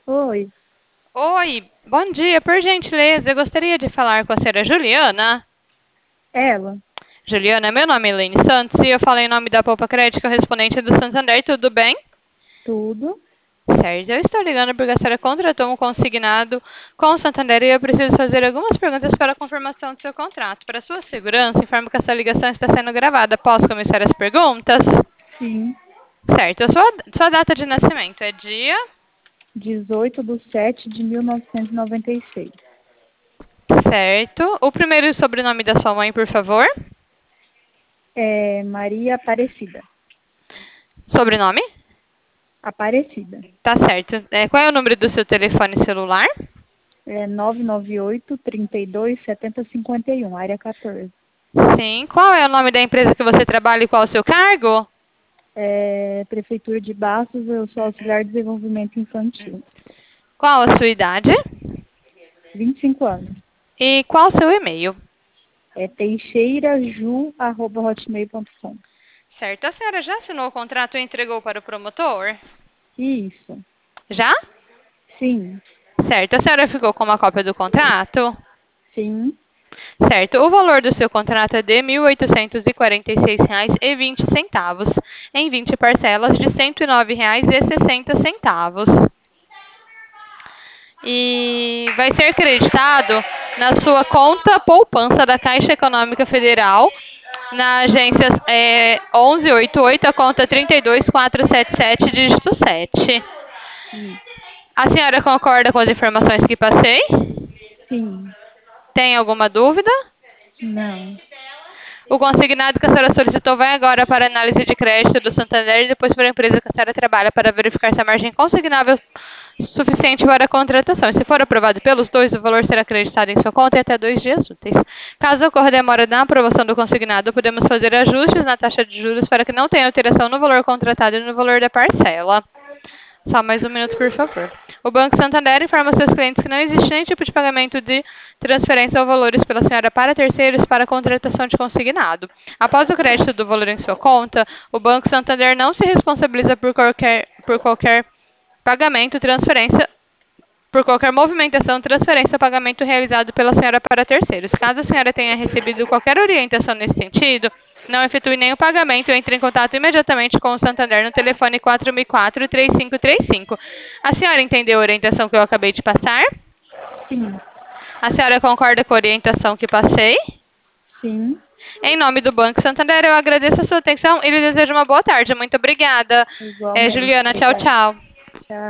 Oi, Oi, bom dia. Por gentileza, eu gostaria de falar com a senhora Juliana. ela, Juliana, meu nome é Elaine Santos e eu falo em nome da Poupa Crédito, correspondente do Santander, tudo bem? tudo? Certo, eu estou ligando porque a senhora contratou um consignado com o Santander e eu preciso fazer algumas perguntas para a confirmação do seu contrato. Para sua segurança, informo que essa ligação está sendo gravada. Posso começar as perguntas? Sim, Certo, a sua data de nascimento é dia? 18/7/1996. Certo. O primeiro e sobrenome da sua mãe, por favor? É Maria Aparecida. Sobrenome? Aparecida. Tá certo. Qual é o número do seu telefone celular? É 998-32-7051, área 14. Sim. Qual é o nome da empresa que você trabalha e qual é o seu cargo? Prefeitura de Bastos, eu sou auxiliar de desenvolvimento infantil. Qual a sua idade? 25 anos. E qual o seu e-mail? É teixeiraju@hotmail.com. Certo. A senhora já assinou o contrato e entregou para o promotor? Isso. Já? Sim, Certo. A senhora ficou com uma cópia do contrato? sim, Certo. O valor do seu contrato é de R$ 1.846,20, em 20 parcelas de R$ 109,60. E vai ser creditado na sua conta poupança da Caixa Econômica Federal, na agência 1188, a conta 32477, dígito 7. isso. A senhora concorda com as informações que passei? Sim, Tem alguma dúvida? não. O consignado que a senhora solicitou vai agora para análise de crédito do Santander e depois para a empresa que a senhora trabalha para verificar se a margem consignável é suficiente para a contratação. E se for aprovado pelos dois, o valor será acreditado em sua conta em até 2 dias úteis. Caso ocorra demora na aprovação do consignado, podemos fazer ajustes na taxa de juros para que não tenha alteração no valor contratado e no valor da parcela. Só mais um minuto, por favor. O Banco Santander informa seus clientes que não existe nenhum tipo de pagamento de transferência ou valores pela senhora para terceiros para a contratação de consignado. Após o crédito do valor em sua conta, o Banco Santander não se responsabiliza por qualquer pagamento, transferência por qualquer movimentação, transferência ou pagamento realizado pela senhora para terceiros. Caso a senhora tenha recebido qualquer orientação nesse sentido, não efetue nenhum pagamento ou entre em contato imediatamente com o Santander no telefone 4004-3535. A senhora entendeu a orientação que eu acabei de passar? Sim, A senhora concorda com a orientação que passei? sim, Em nome do Banco Santander, eu agradeço a sua atenção e lhe desejo uma boa tarde. Muito obrigada. igualmente. Juliana, tchau, Obrigada. tchau. Tchau.